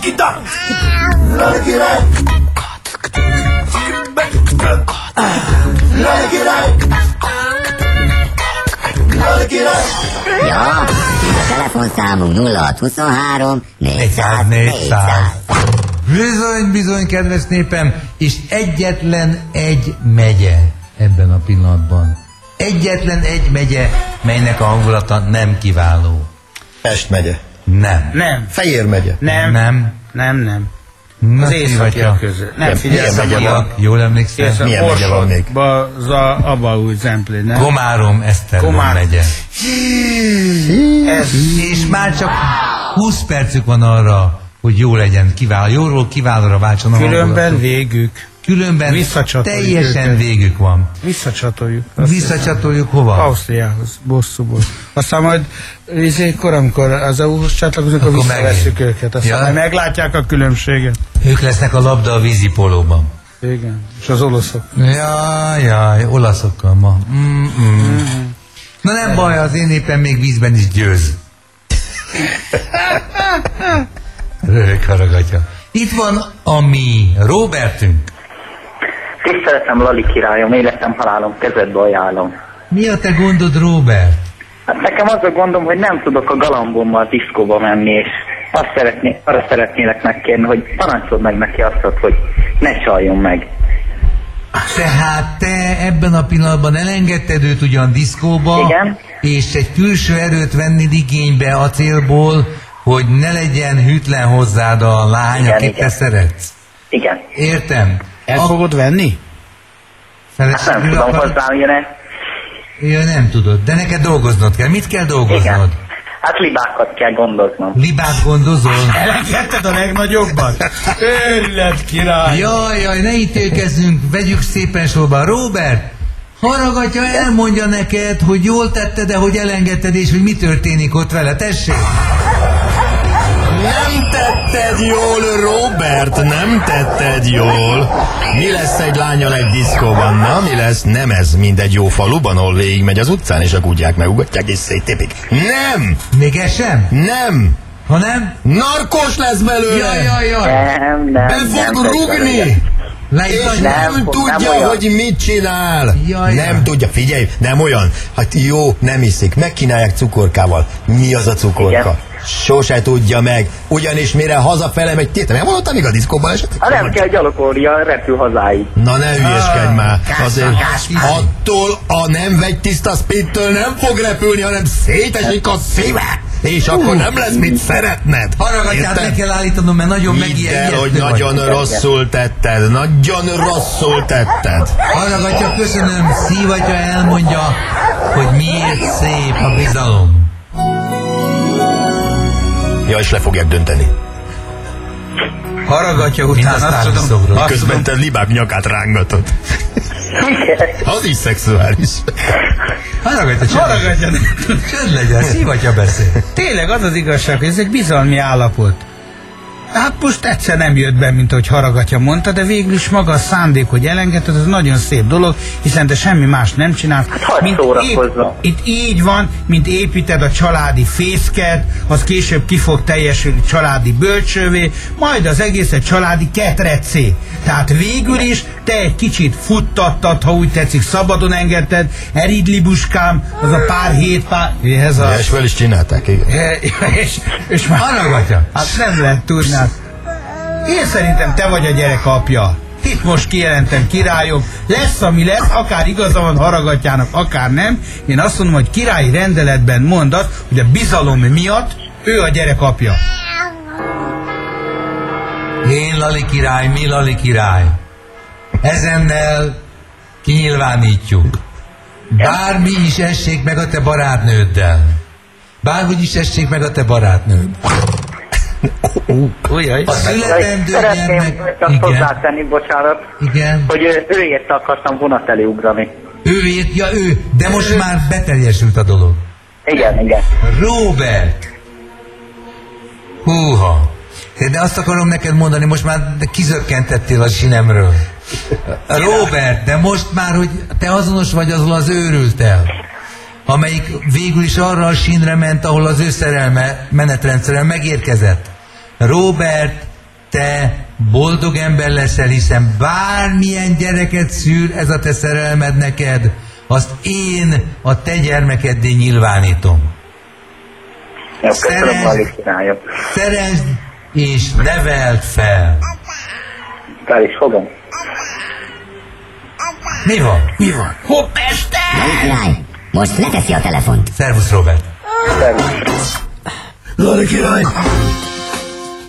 Tiki dance. Lali király. Lali király. Lali király. Ja, a telefonszámunk 0623 400 400. Bizony, kedves népem, és egyetlen egy megye ebben a pillanatban. Egyetlen egy megye, melynek a hangulata nem kiváló. Pest megye. Nem. Fejér megye. Nem. Az északiak közül. Nem, figyelj, jól emlékszel? Milyen megye van még? Abaúj Zemplé, nem? Komárom, Esztergom megye. És már csak 20 percük van arra, hogy jó legyen, jóról kiválóra váltson a Különben végük. Különben teljesen őket. Végük van. Visszacsatoljuk hova? Ausztriához, bosszúból. Aztán majd amikor az EU-hoz csatlakozunk, akkor visszavesszük őket. Aztán majd meglátják a különbséget. Ők lesznek a labda a vízipólóban. Igen, és az olaszok. Jaj, olaszokkal ma. Na nem baj, az én éppen még vízben is győz. Röhög haragatja. Itt van a mi Robertünk. Tiszteletem, Lali királyom, életem, halálom, kezedbe ajánlom. Mi a te gondod, Robert? Hát nekem az a gondom, hogy nem tudok a galambommal diszkóba menni, és arra szeretnélek megkérni, hogy parancsold meg neki azt, hogy ne csaljon meg. Tehát te ebben a pillanatban elengedted őt ugyan diszkóba, igen, és egy külső erőt venni igénybe a célból, hogy ne legyen hűtlen hozzád a lány, igen, akit te szeretsz. Igen. Értem. El fogod venni? Hát nem tudom hozzájönne. Ja, nem tudod, de neked dolgoznod kell. Mit kell dolgoznod? Igen. Hát libákat kell gondoznom. Libát gondozol? Elengedted a legnagyobbat? Őrület király! Jaj, ne ítélkezzünk, vegyük szépen sorba. Robert, haragatja, elmondja neked, hogy jól tetted, de hogy elengedted, és hogy mi történik ott vele. Tessék! Nem tetted jól, Robert, nem tetted jól. Mi lesz egy lányal egy diszkóban? Na, mi lesz? Nem ez mind egy jó faluban, ahol végigmegy az utcán, és a kutyák megugatják és széttépik. Nem! Még ez sem? Nem! Ha nem? Narkos lesz belőle! Jaj. Nem. Be fog rúgni! És nem tudja, nem hogy mit csinál. Nem tudja, figyelj, nem olyan. Hát jó, nem iszik, megkínálják cukorkával. Mi az a cukorka? Igen. Sose tudja meg, ugyanis mire hazafele megy, tétem, elmondottam még a diszkóban esetleg? Ha nem kell gyalogolnia, repül hazáig. Na ne hülyeskedj már, azért attól a nem vegy tiszta spittől nem fog repülni, hanem szétesik a szíve, és akkor nem lesz mit szeretned. Haragatját meg kell állítanom, mert nagyon megijedtem. hogy nagyon rosszul tetted, nagyon rosszul tetted. Haragatja, köszönöm, szívatja, elmondja, hogy miért szép a bizalom. Ja, és le fogják dönteni. Haragatja utána, azt tudom. Közben te libák nyakát rángatod. Az is szexuális. Haragatja, csönd legyen, szívatja beszél. Tényleg az az igazság, hogy ez egy bizalmi állapot. Hát most egyszer nem jött be, mint ahogy Haragatja mondta, de végül is maga a szándék, hogy elengedted, ez nagyon szép dolog, hiszen te semmi más nem csinálsz. Itt így van, mint építed a családi fészket, az később ki fog teljesülni családi bölcsővé, majd az egész egy családi ketrecé. Tehát végül is te egy kicsit futtattad, ha úgy tetszik, szabadon engedted, eridlibuskám, az a pár hét ez a... És fel is csinálták, igen. És már Haragatja. Hát nem lehet tudni. Én szerintem te vagy a gyerek apja. Itt most kijelentem, királyom, lesz ami lesz, akár igaza van Haragatjának, akár nem. Én azt mondom, hogy királyi rendeletben mondd azt, hogy a bizalom miatt ő a gyerek apja. Én Lali király, mi Lali király. Ezennel kinyilvánítjuk. Bármi is essék meg a te barátnőddel. Bárhogy is essék meg a te barátnőd. A születendő szeretném azt hozzátenni, bocsánat, igen. Hogy őért akartam vonat elé ugrani. Ő, de most már beteljesült a dolog. Igen. Robert! Húha! De azt akarom neked mondani, most már kizökkentettél a sinemről. Robert, de most már, hogy te azonos vagy azzal az őrülttel, amelyik végül is arra a sínre ment, ahol az ő szerelme menetrendszerűen megérkezett. Robert, te boldog ember leszel, hiszen bármilyen gyereket szül ez a te szerelmed neked, azt én a te gyermekeddé nyilvánítom. Szeresd és neveld fel. Fel is fogom. Mi van? Mi van? Hopp, este! Lali király, most leteszi a telefont. Szervusz, Robert. Szervusz. Lali király!